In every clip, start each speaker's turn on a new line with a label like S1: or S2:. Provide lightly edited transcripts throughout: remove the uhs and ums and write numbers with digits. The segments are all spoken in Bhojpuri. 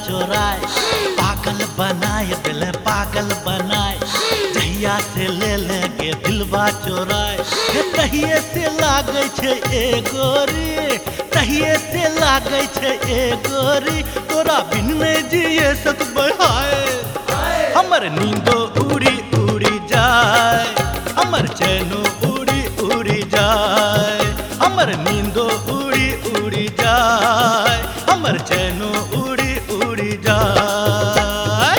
S1: चोराय पागल बनाए दिल पागल बनाए जहिया से ले लेके दिलवा चोराय तहिए से लागे छे ए गोरी तहिए से लागे छे ए गोरी तोरा बिन नहीं जिए सकबै हाय हमर नींदो उड़ी उड़ी जाए हमर चैनो उड़ी उड़ी जाए हमर नींदो उड़ी उड़ी जाए हमर चैनो उड़ी उड़ी जाए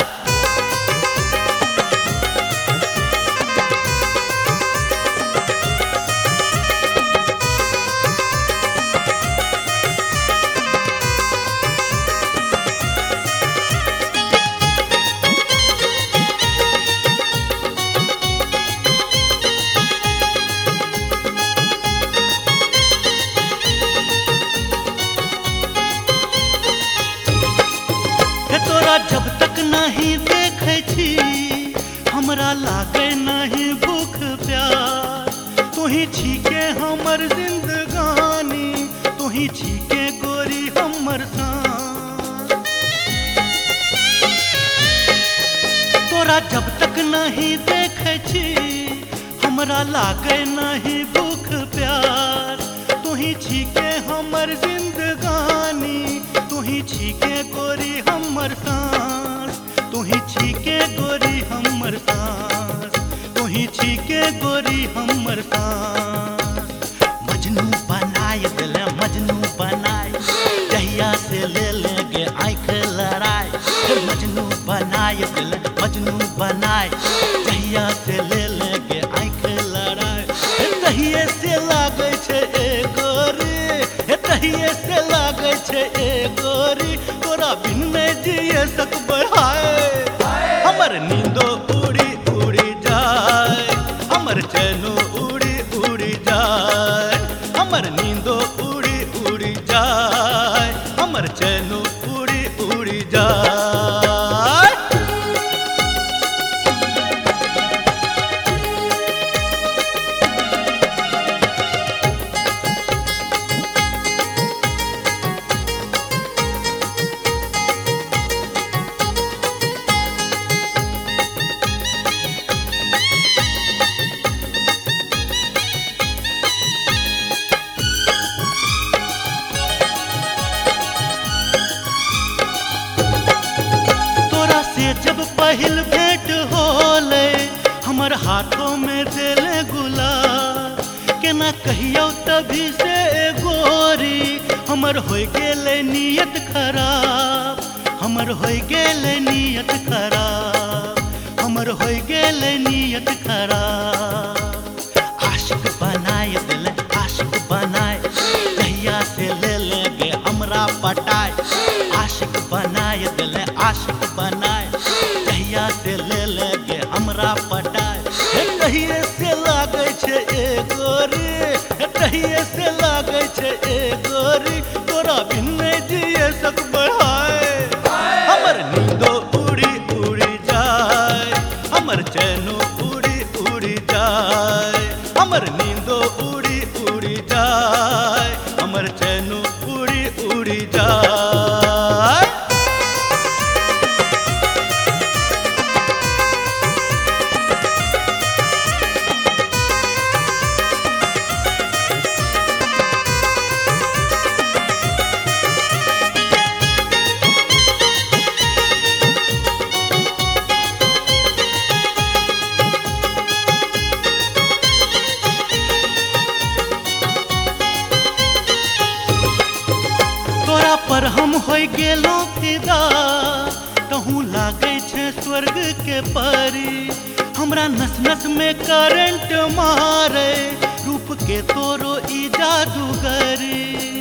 S1: तोरा जब तक नहीं देखे छी हमरा लागे नहीं भूख प्यार तुही छीके हमर जिंदगानी तुही छीके गोरी हमर सांस तोरा जब तक नहीं देखे छी हमरा लागे नहीं भूख प्यार तुही छीके हमर जिंदगानी तुही छीके गोरी हमर सांस तुही छीके गोरी हमर सांस तुही छीके गोरी हमर सांस मजनू बनाए दिल मजनू बनाए जहिया से ले लेगे आँख लड़ाए मजनू बनाए दिल मजनू बनाए जहिया से ले लेगे आँख लड़ाए तहिए से लागे छे ए गोरी तहिए से लागे छे ए गोरी तोरा बिन नहीं जिए सकबै हाय हमर नींदो उड़ी उड़ी जाए हमर चैनो उड़ी उड़ी जाए हमर नींदो उड़ी उड़ी जाए हमर चैनो उड़ी उड़ी जाए जब पहिल भेंट होले हमर हाथों में देले गुलाब केना कहियो तभी से गोरी हमर होय गेले नियत खराब हमर होय गेले नियत खराब हमर होय गेले नियत खराब आशिक बनाए दिल आशिक बनाए जहिया से ले लेगे हमरा पटाए आशिक बनाए दिल आशिक बनाए जहिया से ले लेगे हमरा पटाए तहिए से लागे छे ए गोरी तहिए से लागे छे ए गोरी तोरा बिन नहीं जिए सकबै हाय हमर नींदो उड़ी उड़ी जाए हमर चैनो उड़ी उड़ी जाए हमर नींदो उड़ी उड़ी जाए हमर चैनो उड़ी उड़ी जाए पर हम होय गेलो फिदा कहूँ लागे छे स्वर्ग के परी हमरा नस नस में करंट मारे रूप के तोरो ई जादूगरी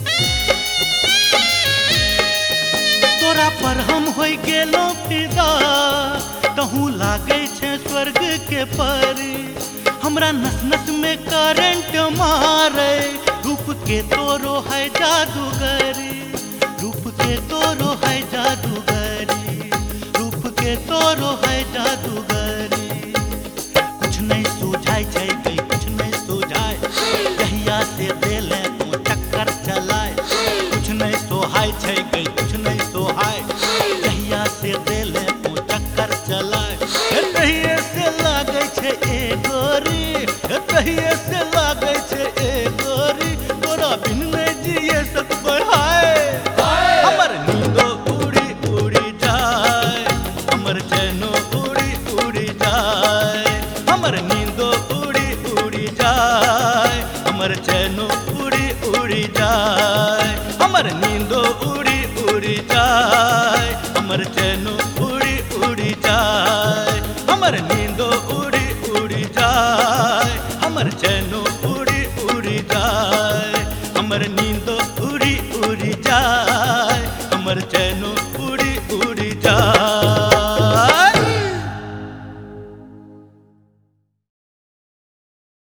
S1: तोरा पर हम होय गेलो फिदा कहूँ लागे छे स्वर्ग के परी हमरा नस नस में करंट मारे रूप के तोरो है जादूगरी रूप के तोरो है जादूगरी रूप के तोरो है जादूगरी कुछ नहीं सूझाई छै गई कुछ नहीं सूझाए कहिया से देले तू चक्कर चलाए कुछ नहीं सोहाय छै गई कुछ नहीं सोहाय कहिए से लागे छे ए गोरी तोरा बिन नहीं जिए सकबै हाय हमर नींदो उड़ी उड़ी जाए हमर चैनो उड़ी उड़ी जाए हमर नींदो उड़ी उड़ी जाए हमर चैनो उड़ी उड़ी जाए हमर नींदो उड़ी उड़ी जाए हमर चैनो उड़ी उड़ी जाए हमर नींदो उड़ी उड़ी जाए हमर चैनो उड़ी उड़ी जाए हमर नींदो उड़ी उड़ी जाए हमर चैनो उड़ी उड़ी जाए।